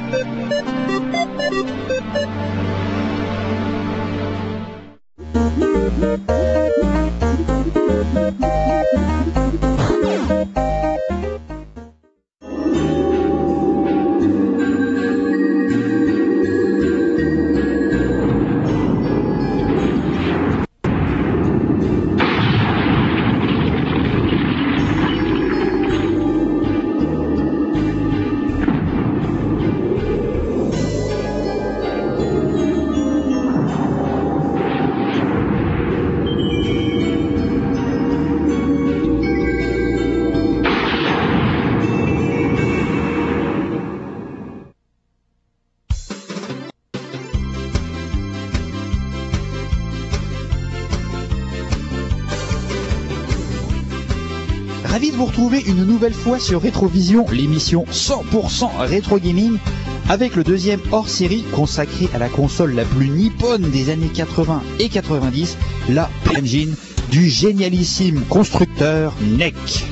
Ravi de vous retrouver une nouvelle fois sur Rétrovision, l'émission 100% rétro gaming, avec le deuxième hors-série consacré à la console la plus nippone des années 80 et 90, la engine du génialissime constructeur NEC.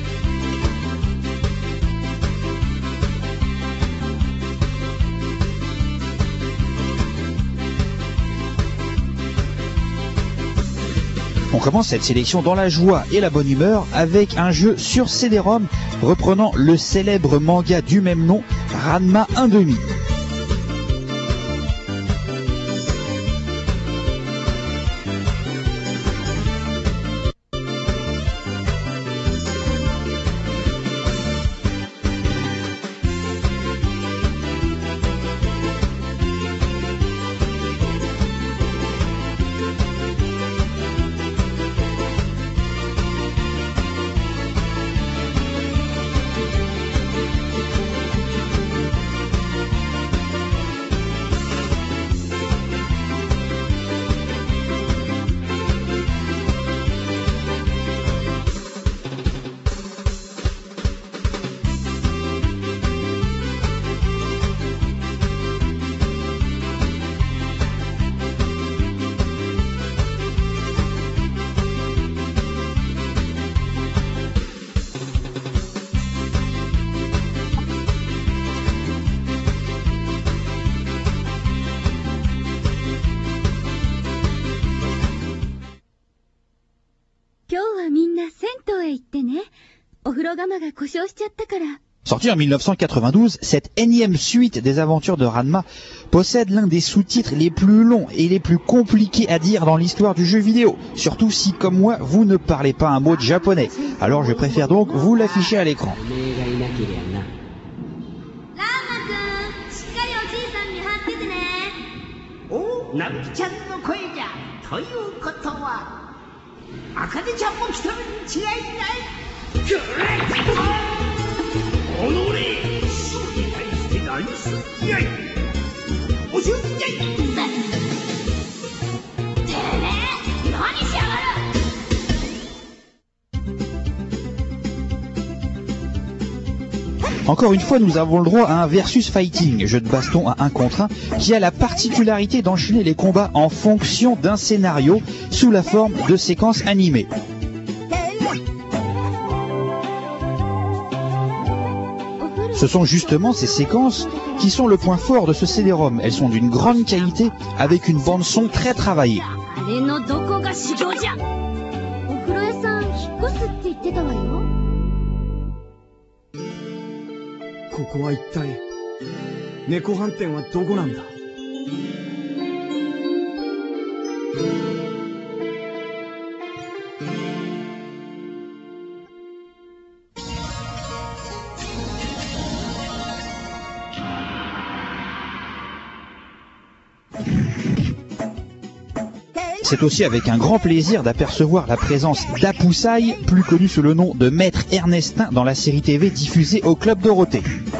On commence cette sélection dans la joie et la bonne humeur avec un jeu sur CD-ROM reprenant le célèbre manga du même nom, Ranma 1/2. Sorti en 1992, cette énième suite des aventures de Ranma possède l'un des sous-titres les plus longs et les plus compliqués à dire dans l'histoire du jeu vidéo, surtout si, comme moi, vous ne parlez pas un mot de japonais. Alors je préfère donc vous l'afficher à l'écran. Encore une fois, nous avons le droit à un versus fighting, jeu de baston à 1 contre 1, qui a la particularité d'enchaîner les combats en fonction d'un scénario sous la forme de séquences animées. Ce sont justement ces séquences qui sont le point fort de ce CD-ROM. Elles sont d'une grande qualité, avec une bande-son très travaillée. C'est aussi avec un grand plaisir d'apercevoir la présence d'Apusai, plus connu sous le nom de Maître Ernestin dans la série TV diffusée au Club Dorothée.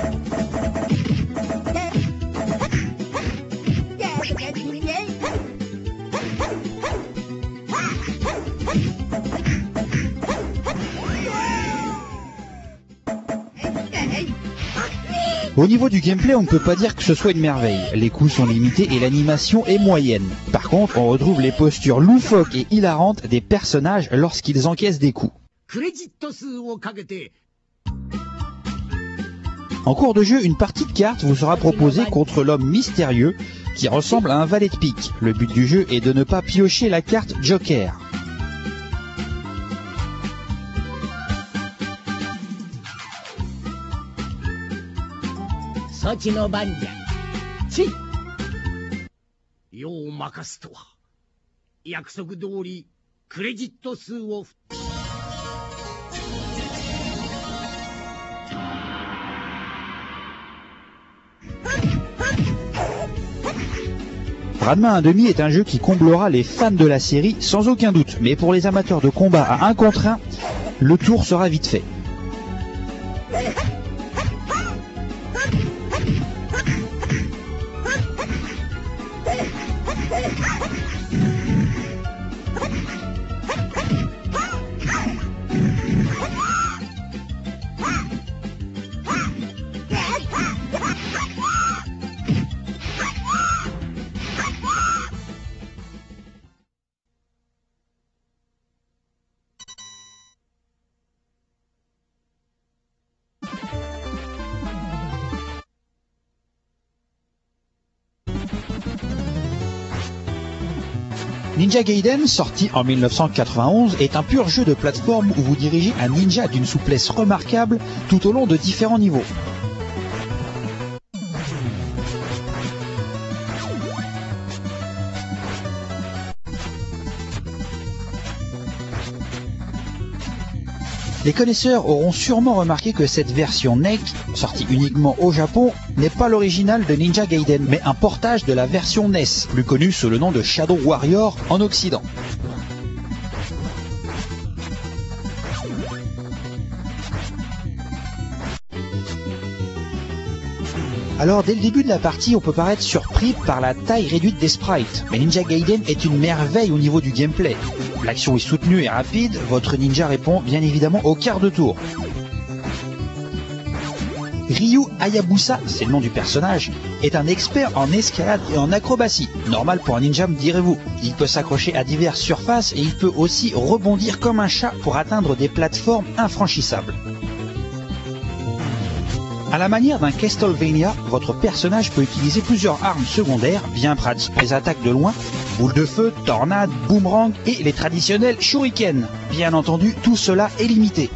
Au niveau du gameplay, on ne peut pas dire que ce soit une merveille. Les coups sont limités et l'animation est moyenne. Par contre, on retrouve les postures loufoques et hilarantes des personnages lorsqu'ils encaissent des coups. En cours de jeu, une partie de cartes vous sera proposée contre l'homme mystérieux qui ressemble à un valet de pique. Le but du jeu est de ne pas piocher la carte Joker. Ranma 1/2 est un jeu qui comblera les fans de la série sans aucun doute, mais pour les amateurs de combat à 1 contre 1, le tour sera vite fait. Ninja Gaiden, sorti en 1991, est un pur jeu de plateforme où vous dirigez un ninja d'une souplesse remarquable tout au long de différents niveaux. Les connaisseurs auront sûrement remarqué que cette version NEC, sortie uniquement au Japon, n'est pas l'original de Ninja Gaiden, mais un portage de la version NES, plus connue sous le nom de Shadow Warrior en Occident. Alors dès le début de la partie, on peut paraître surpris par la taille réduite des sprites, mais Ninja Gaiden est une merveille au niveau du gameplay. L'action est soutenue et rapide, votre ninja répond bien évidemment au quart de tour. Ryu Hayabusa, c'est le nom du personnage, est un expert en escalade et en acrobatie. Normal pour un ninja, me direz-vous. Il peut s'accrocher à diverses surfaces et il peut aussi rebondir comme un chat pour atteindre des plateformes infranchissables. À la manière d'un Castlevania, votre personnage peut utiliser plusieurs armes secondaires bien pratiques pour les attaques de loin, boules de feu, tornades, boomerang et les traditionnels shurikens. Bien entendu, tout cela est limité.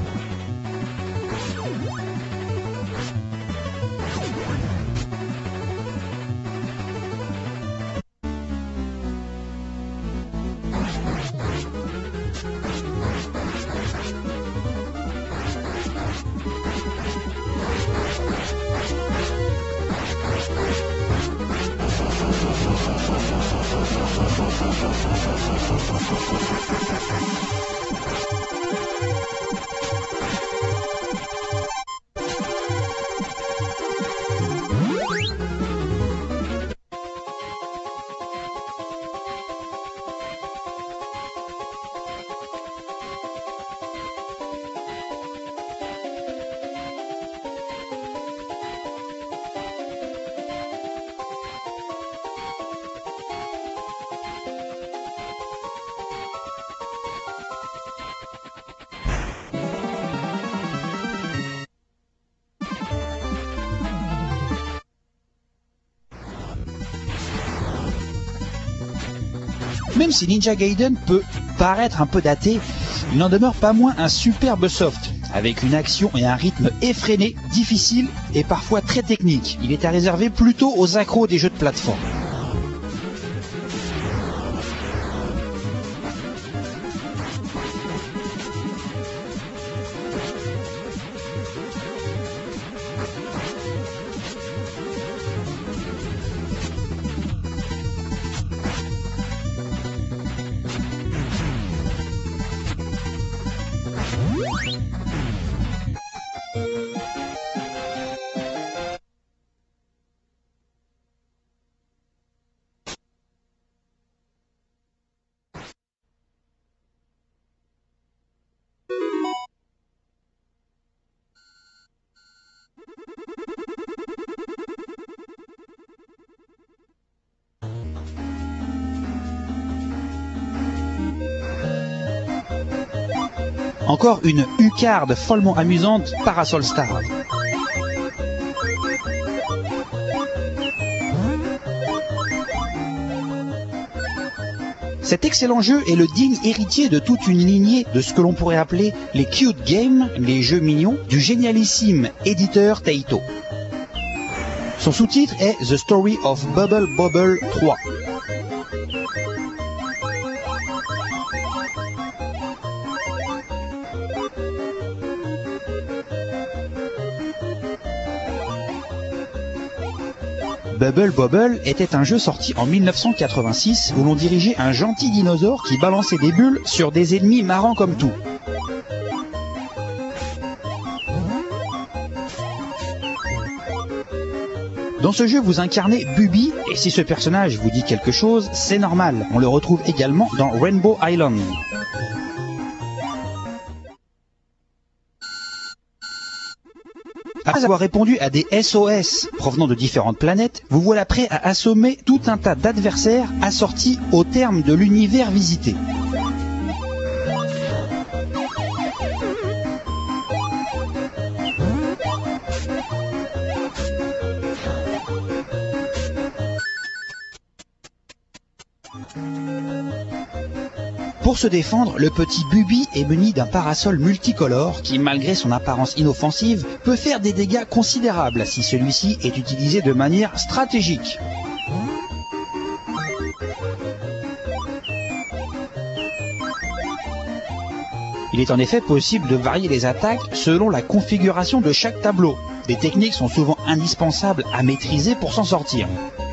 Même si Ninja Gaiden peut paraître un peu daté, il n'en demeure pas moins un superbe soft, avec une action et un rythme effréné, difficile et parfois très technique. Il est à réserver plutôt aux accros des jeux de plateforme. Encore une U-card follement amusante, Parasol Star. Cet excellent jeu est le digne héritier de toute une lignée de ce que l'on pourrait appeler les cute games, les jeux mignons, du génialissime éditeur Taito. Son sous-titre est The Story of Bubble Bobble 3. Bubble Bobble était un jeu sorti en 1986 où l'on dirigeait un gentil dinosaure qui balançait des bulles sur des ennemis marrants comme tout. Dans ce jeu, vous incarnez Bubby, et si ce personnage vous dit quelque chose, c'est normal. On le retrouve également dans Rainbow Island. Après avoir répondu à des SOS provenant de différentes planètes, vous voilà prêt à assommer tout un tas d'adversaires assortis au terme de l'univers visité. Pour se défendre, le petit Bubby est muni d'un parasol multicolore qui, malgré son apparence inoffensive, peut faire des dégâts considérables si celui-ci est utilisé de manière stratégique. Il est en effet possible de varier les attaques selon la configuration de chaque tableau. Des techniques sont souvent indispensables à maîtriser pour s'en sortir.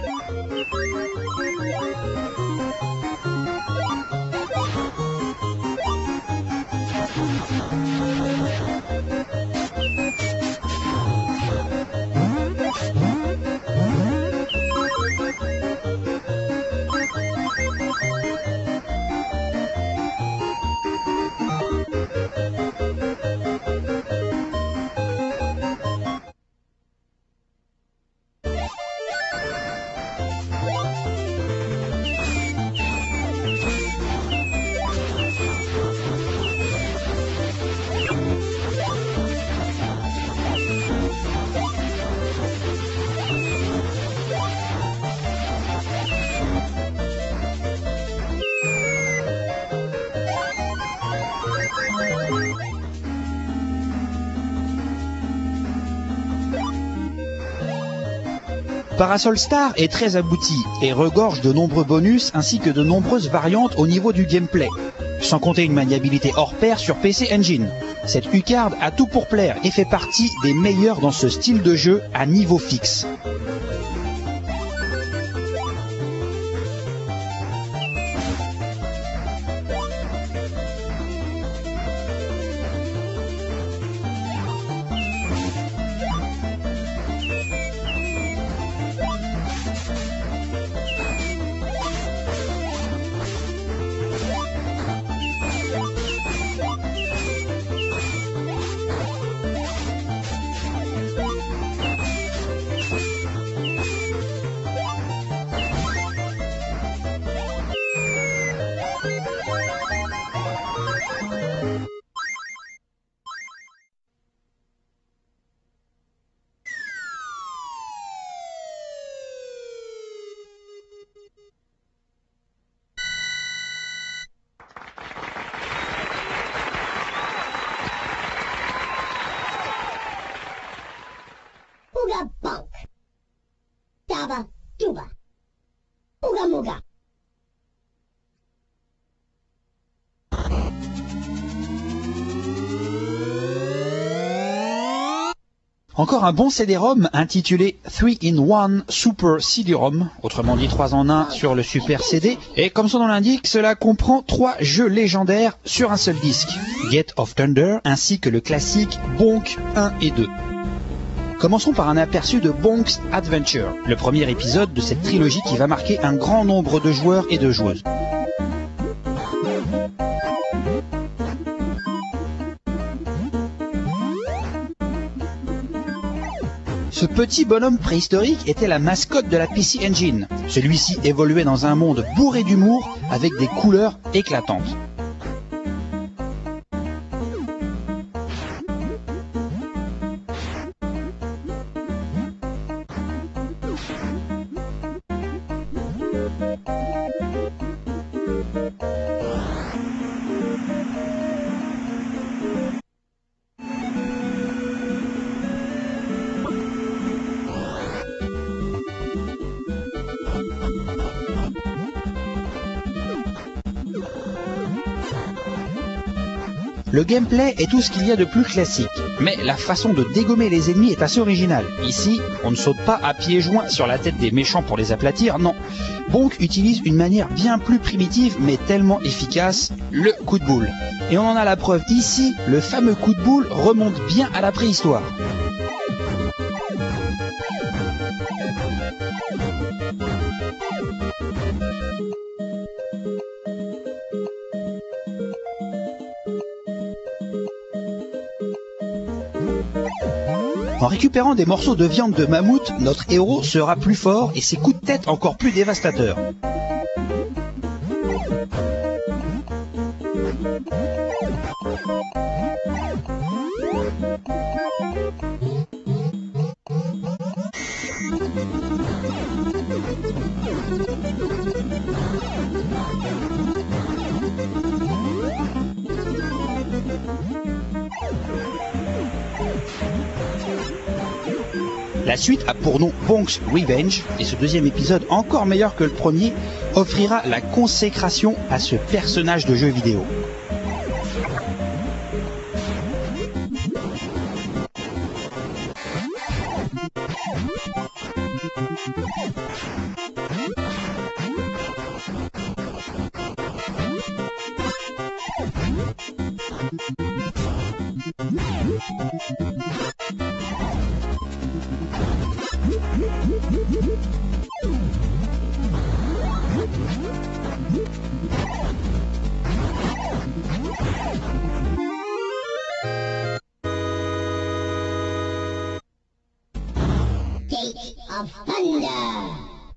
Parasol Star est très abouti et regorge de nombreux bonus ainsi que de nombreuses variantes au niveau du gameplay, sans compter une maniabilité hors pair sur PC Engine. Cette U-Card a tout pour plaire et fait partie des meilleurs dans ce style de jeu à niveau fixe. Ooga bunk. Daba duba. Ooga mooga. Encore un bon CD-ROM intitulé 3-in-1 Super CD-ROM, autrement dit 3 en 1 sur le Super CD, et comme son nom l'indique, cela comprend 3 jeux légendaires sur un seul disque, Gate of Thunder, ainsi que le classique Bonk 1 et 2. Commençons par un aperçu de Bonk's Adventure, le premier épisode de cette trilogie qui va marquer un grand nombre de joueurs et de joueuses. Ce petit bonhomme préhistorique était la mascotte de la PC Engine. Celui-ci évoluait dans un monde bourré d'humour avec des couleurs éclatantes. Le gameplay est tout ce qu'il y a de plus classique, mais la façon de dégommer les ennemis est assez originale. Ici, on ne saute pas à pieds joints sur la tête des méchants pour les aplatir, non. Bonk utilise une manière bien plus primitive mais tellement efficace, le coup de boule. Et on en a la preuve ici, le fameux coup de boule remonte bien à la préhistoire. En récupérant des morceaux de viande de mammouth, notre héros sera plus fort et ses coups de tête encore plus dévastateurs. La suite a pour nom Bonk's Revenge, et ce deuxième épisode, encore meilleur que le premier, offrira la consécration à ce personnage de jeu vidéo. Gate of Thunder!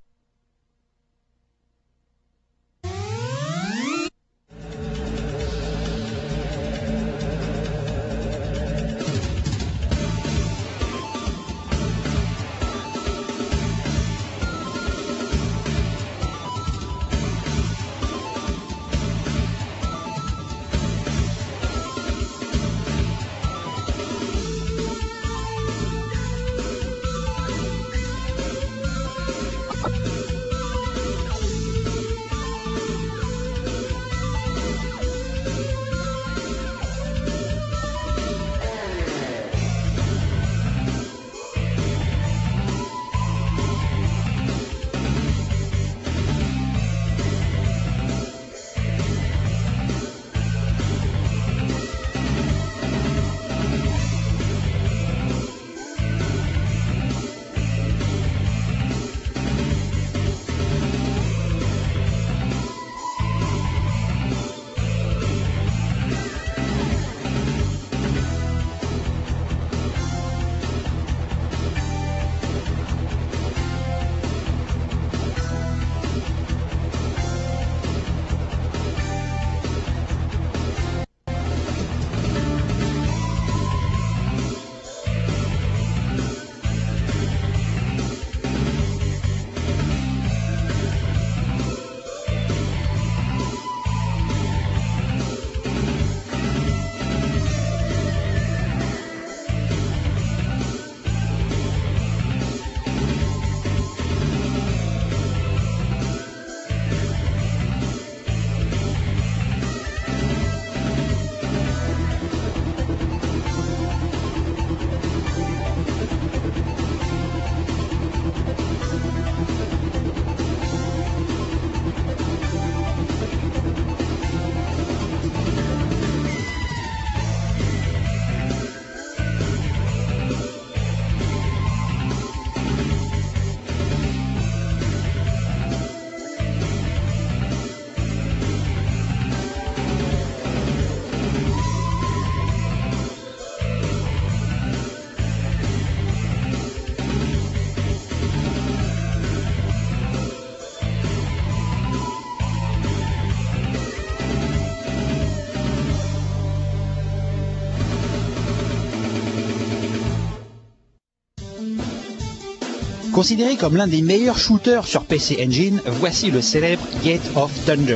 Considéré comme l'un des meilleurs shooters sur PC Engine, voici le célèbre Gate of Thunder.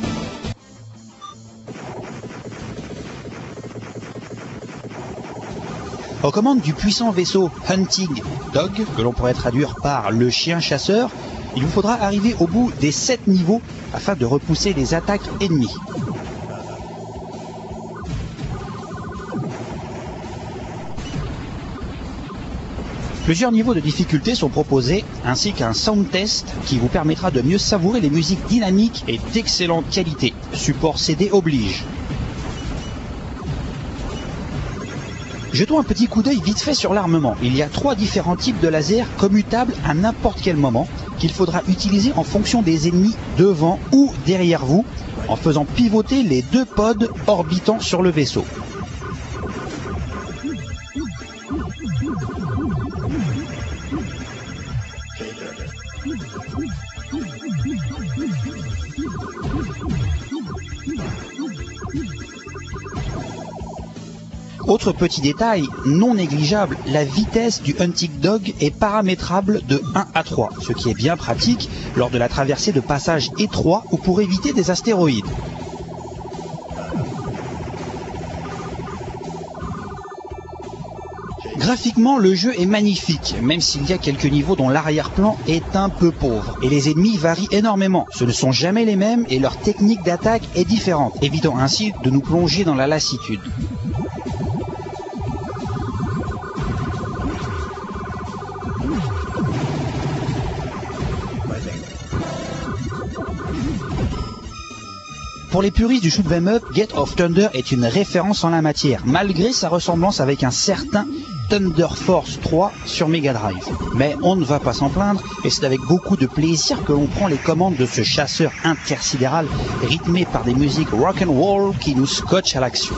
Aux commandes du puissant vaisseau Hunting Dog, que l'on pourrait traduire par le chien chasseur, il vous faudra arriver au bout des 7 niveaux afin de repousser les attaques ennemies. Plusieurs niveaux de difficulté sont proposés, ainsi qu'un sound test qui vous permettra de mieux savourer les musiques dynamiques et d'excellente qualité. Support CD oblige. Jetons un petit coup d'œil vite fait sur l'armement. Il y a 3 différents types de lasers commutables à n'importe quel moment qu'il faudra utiliser en fonction des ennemis devant ou derrière vous, en faisant pivoter les 2 pods orbitant sur le vaisseau. Autre petit détail non négligeable, la vitesse du Hunting Dog est paramétrable de 1 à 3, ce qui est bien pratique lors de la traversée de passages étroits ou pour éviter des astéroïdes. Graphiquement, le jeu est magnifique, même s'il y a quelques niveaux dont l'arrière-plan est un peu pauvre. Et les ennemis varient énormément. Ce ne sont jamais les mêmes et leur technique d'attaque est différente, évitant ainsi de nous plonger dans la lassitude. Pour les puristes du shoot 'em up, Gate of Thunder est une référence en la matière, malgré sa ressemblance avec un certain Thunder Force 3 sur Mega Drive. Mais on ne va pas s'en plaindre, et c'est avec beaucoup de plaisir que l'on prend les commandes de ce chasseur intersidéral, rythmé par des musiques rock'n'roll qui nous scotchent à l'action.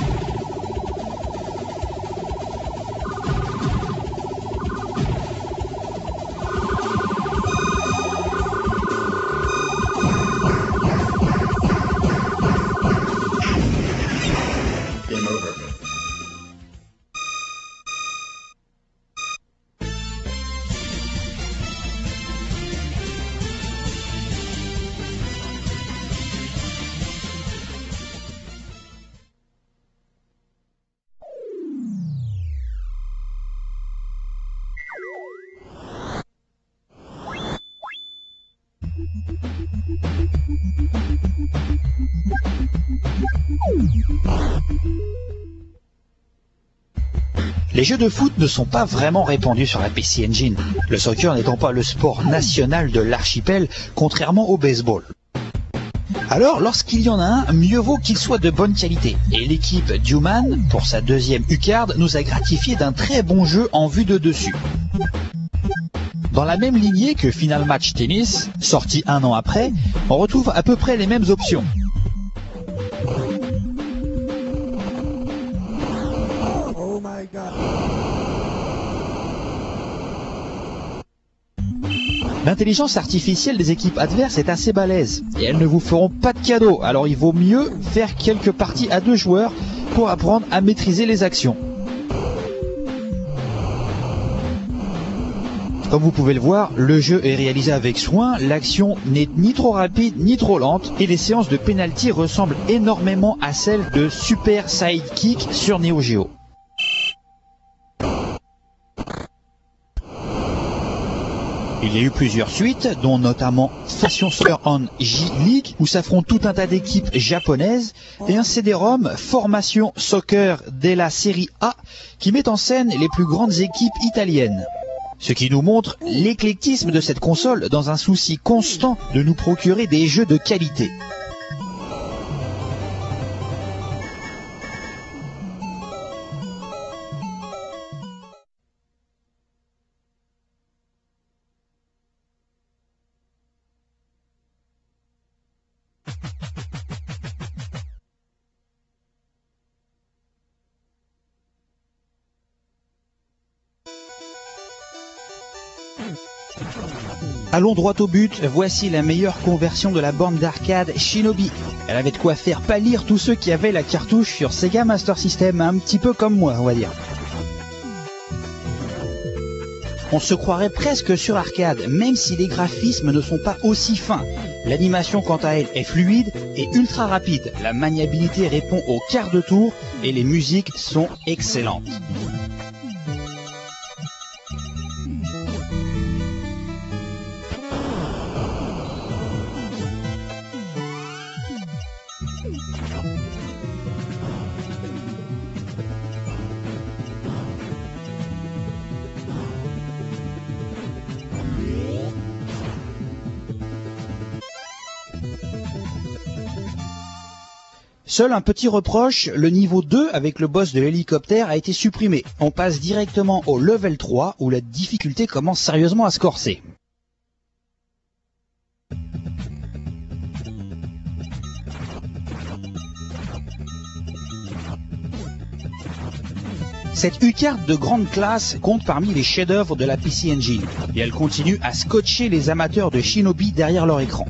Les jeux de foot ne sont pas vraiment répandus sur la PC Engine, le soccer n'étant pas le sport national de l'archipel, contrairement au baseball. Alors, lorsqu'il y en a un, mieux vaut qu'il soit de bonne qualité. Et l'équipe Duman, pour sa 2e U-Card, nous a gratifié d'un très bon jeu en vue de dessus. Dans la même lignée que Final Match Tennis, sorti 1 an après, on retrouve à peu près les mêmes options. Oh my God. L'intelligence artificielle des équipes adverses est assez balèze et elles ne vous feront pas de cadeau, alors il vaut mieux faire quelques parties à 2 joueurs pour apprendre à maîtriser les actions. Comme vous pouvez le voir, le jeu est réalisé avec soin, l'action n'est ni trop rapide ni trop lente et les séances de penalty ressemblent énormément à celles de Super Sidekick sur Neo Geo. Il y a eu plusieurs suites, dont notamment Fashion Soccer on J-League, où s'affrontent tout un tas d'équipes japonaises, et un CD-ROM, Formation Soccer della Serie A, qui met en scène les plus grandes équipes italiennes. Ce qui nous montre l'éclectisme de cette console dans un souci constant de nous procurer des jeux de qualité. Allons droit au but, voici la meilleure conversion de la borne d'arcade Shinobi. Elle avait de quoi faire pâlir tous ceux qui avaient la cartouche sur Sega Master System, un petit peu comme moi, on va dire. On se croirait presque sur arcade, même si les graphismes ne sont pas aussi fins. L'animation quant à elle est fluide et ultra rapide. La maniabilité répond au quart de tour et les musiques sont excellentes. Seul un petit reproche, le niveau 2 avec le boss de l'hélicoptère a été supprimé. On passe directement au level 3 où la difficulté commence sérieusement à se corser. Cette U-card de grande classe compte parmi les chefs-d'œuvre de la PC Engine et elle continue à scotcher les amateurs de Shinobi derrière leur écran.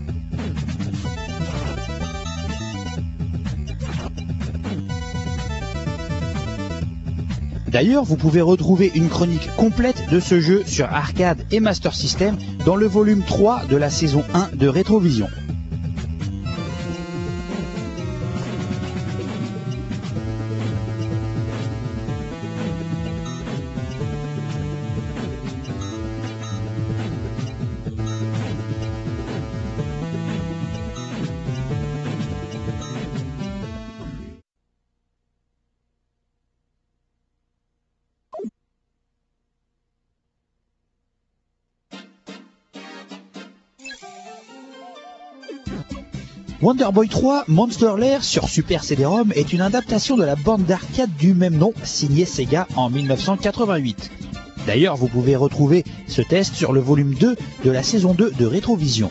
D'ailleurs, vous pouvez retrouver une chronique complète de ce jeu sur arcade et Master System dans le volume 3 de la saison 1 de Rétrovision. Wonder Boy 3 Monster Lair sur Super CD-ROM est une adaptation de la borne d'arcade du même nom signée Sega en 1988. D'ailleurs, vous pouvez retrouver ce test sur le volume 2 de la saison 2 de Rétrovision.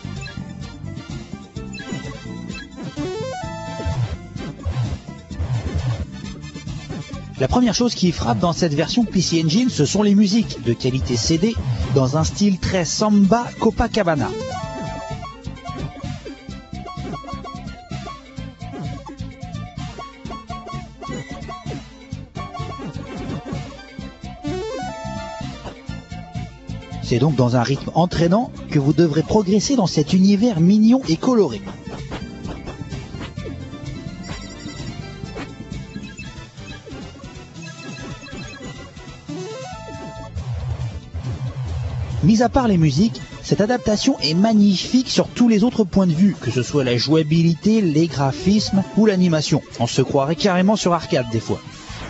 La première chose qui frappe dans cette version PC Engine, ce sont les musiques de qualité CD dans un style très samba Copacabana. C'est donc dans un rythme entraînant que vous devrez progresser dans cet univers mignon et coloré. Mis à part les musiques, cette adaptation est magnifique sur tous les autres points de vue, que ce soit la jouabilité, les graphismes ou l'animation. On se croirait carrément sur arcade des fois.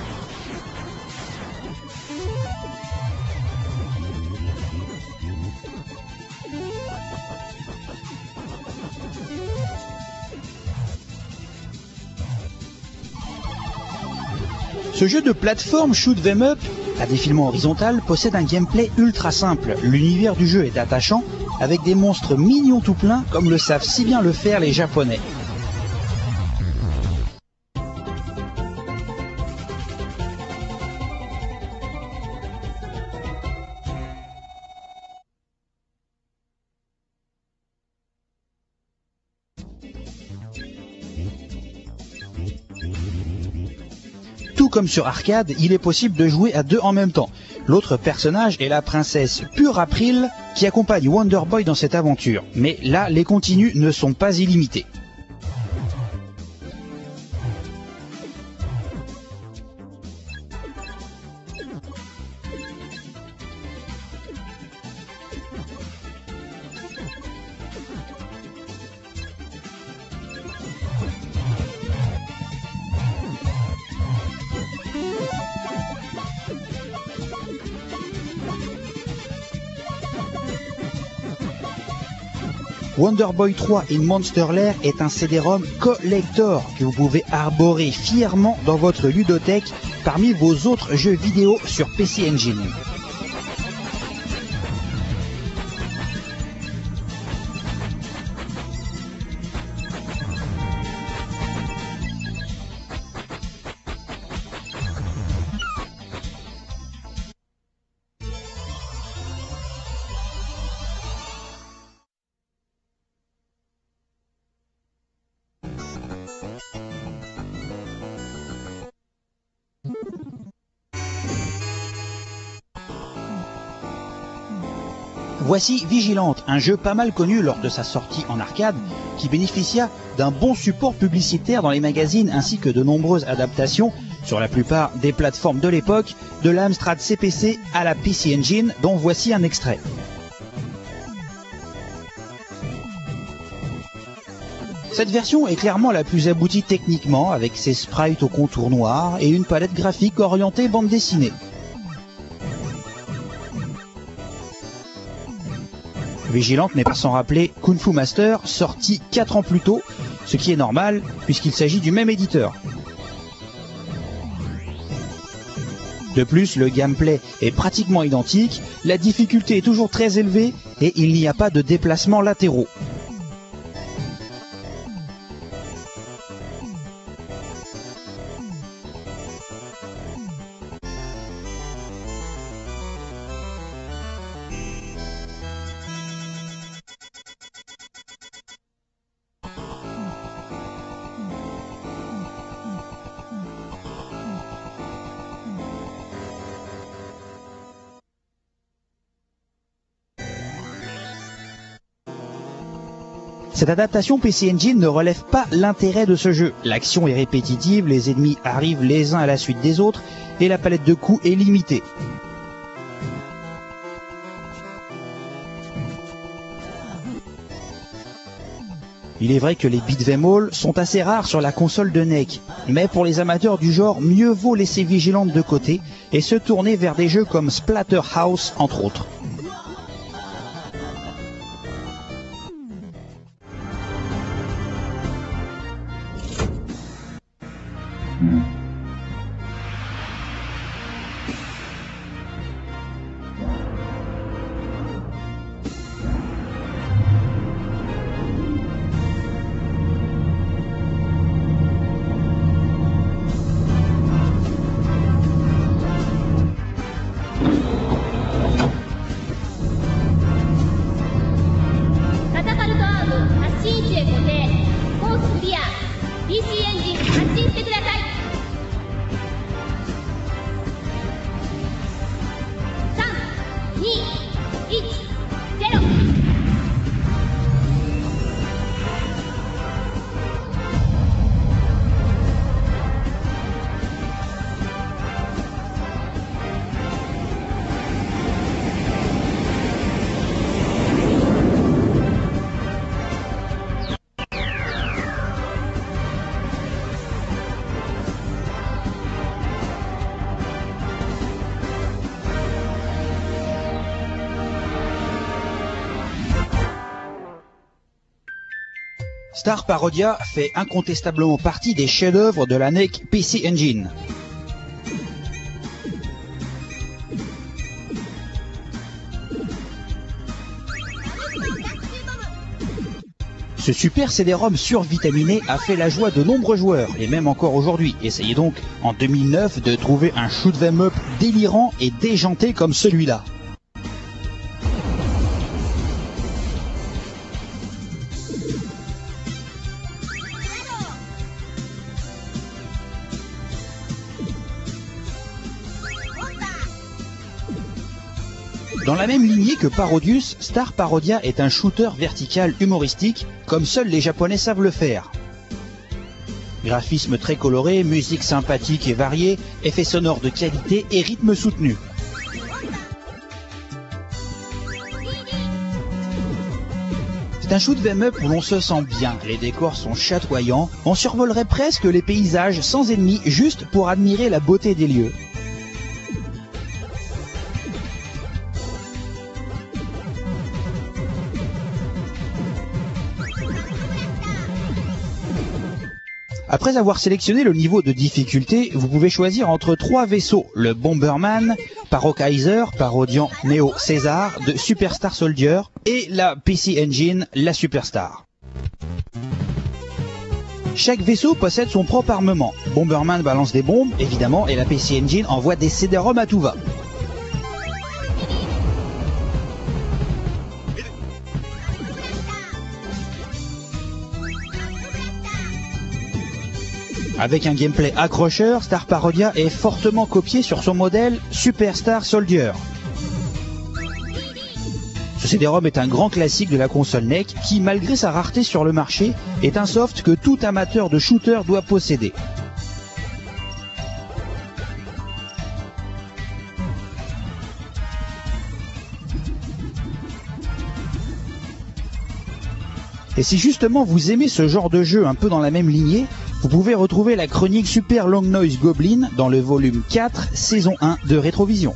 Ce jeu de plateforme shoot 'em up à défilement horizontal possède un gameplay ultra simple. L'univers du jeu est attachant avec des monstres mignons tout plein comme le savent si bien le faire les Japonais. Tout comme sur arcade, il est possible de jouer à deux en même temps. L'autre personnage est la princesse Pure April qui accompagne Wonder Boy dans cette aventure. Mais là, les continues ne sont pas illimités. Wonder Boy 3 in Monster Lair est un CD-ROM collector que vous pouvez arborer fièrement dans votre ludothèque parmi vos autres jeux vidéo sur PC Engine. Voici Vigilante, un jeu pas mal connu lors de sa sortie en arcade, qui bénéficia d'un bon support publicitaire dans les magazines ainsi que de nombreuses adaptations sur la plupart des plateformes de l'époque, de l'Amstrad CPC à la PC Engine, dont voici un extrait. Cette version est clairement la plus aboutie techniquement, avec ses sprites au contour noir et une palette graphique orientée bande dessinée. Vigilante n'est pas sans rappeler Kung Fu Master, sorti 4 ans plus tôt ce qui est normal puisqu'il s'agit du même éditeur. De plus, le gameplay est pratiquement identique, la difficulté est toujours très élevée et il n'y a pas de déplacements latéraux. Cette adaptation PC Engine ne relève pas l'intérêt de ce jeu. L'action est répétitive, les ennemis arrivent les uns à la suite des autres et la palette de coups est limitée. Il est vrai que les beat'em all sont assez rares sur la console de NEC, mais pour les amateurs du genre, mieux vaut laisser Vigilante de côté et se tourner vers des jeux comme Splatterhouse entre autres. Star Parodia fait incontestablement partie des chefs-d'œuvre de la NEC PC Engine. Ce super CD-ROM survitaminé a fait la joie de nombreux joueurs, et même encore aujourd'hui. Essayez donc en 2009 de trouver un shoot 'em up délirant et déjanté comme celui-là. Dans la même lignée que Parodius, Star Parodia est un shooter vertical humoristique, comme seuls les Japonais savent le faire. Graphisme très coloré, musique sympathique et variée, effets sonores de qualité et rythme soutenu. C'est un shoot 'em up où l'on se sent bien, les décors sont chatoyants, on survolerait presque les paysages sans ennemis juste pour admirer la beauté des lieux. Après avoir sélectionné le niveau de difficulté, vous pouvez choisir entre 3 vaisseaux, le Bomberman, Parokaiser, parodiant Neo César de Superstar Soldier, et la PC Engine, la Superstar. Chaque vaisseau possède son propre armement. Bomberman balance des bombes, évidemment, et la PC Engine envoie des CD-ROM à tout va. Avec un gameplay accrocheur, Star Parodia est fortement copié sur son modèle Superstar Soldier. Ce CD-ROM est un grand classique de la console NEC qui, malgré sa rareté sur le marché, est un soft que tout amateur de shooter doit posséder. Et si justement vous aimez ce genre de jeu un peu dans la même lignée, vous pouvez retrouver la chronique Super Long Noise Goblin dans le volume 4, saison 1 de Rétrovision.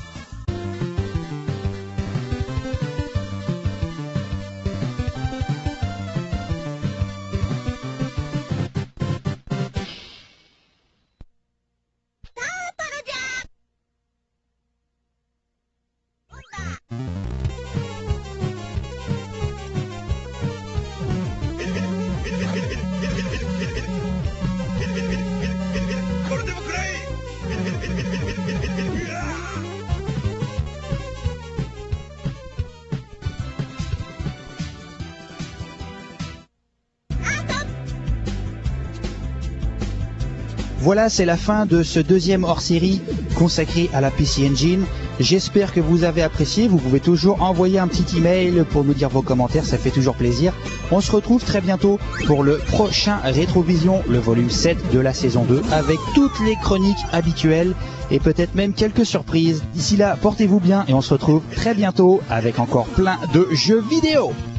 Voilà, c'est la fin de ce deuxième hors-série consacré à la PC Engine. J'espère que vous avez apprécié. Vous pouvez toujours envoyer un petit email pour nous dire vos commentaires, ça fait toujours plaisir. On se retrouve très bientôt pour le prochain Rétrovision, le volume 7 de la saison 2, avec toutes les chroniques habituelles et peut-être même quelques surprises. D'ici là, portez-vous bien et on se retrouve très bientôt avec encore plein de jeux vidéo.